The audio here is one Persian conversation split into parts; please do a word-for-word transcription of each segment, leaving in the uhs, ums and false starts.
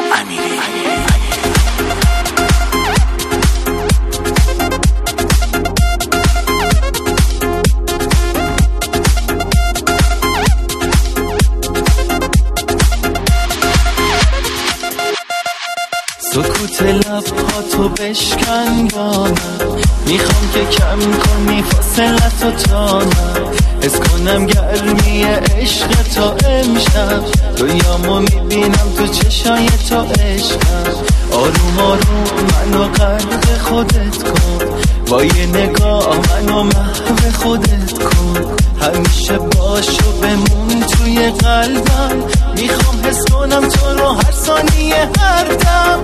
امیری. سکوت لبهاتو بشکن با من، میخوام که کم کنی فاصلتو تا من، حس کنم گرمی عشق تو امشب، رویامو میبینم تو چشای تو عشقم، آروم آروم منو غرق خودت کن، با یه نگاه منو محو خودت کن، همیشه باشو بمون توی قلبم، میخوام حس کنم تو رو هر ثانیه هر دم.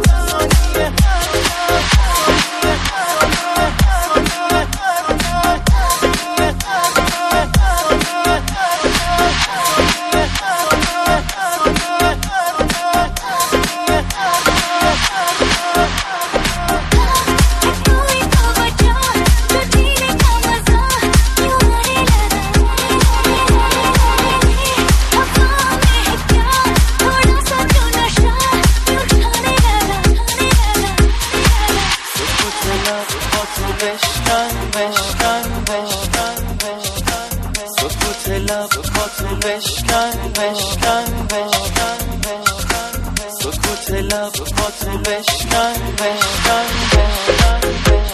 سکوت لبهاتو بشکن بشکن بشکن بشکن، سکوت لبهاتو بشکن بشکن بشکن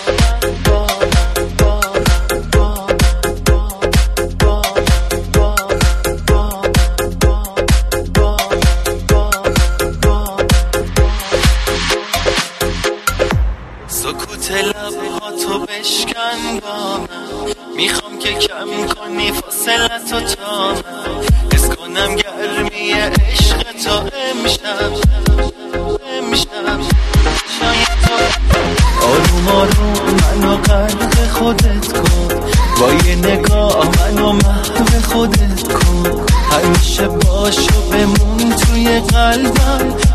سکوت لبهاتو بشکن با من، میخوام که کم کنی فاصلتو تا من، حس کنم گرمی عشق تو امشب امشب شاید تو. آروم آروم منو غرق خودت کن، با یه نگاه منو محو خودت کن، همیشه باشو بمون توی قلبم،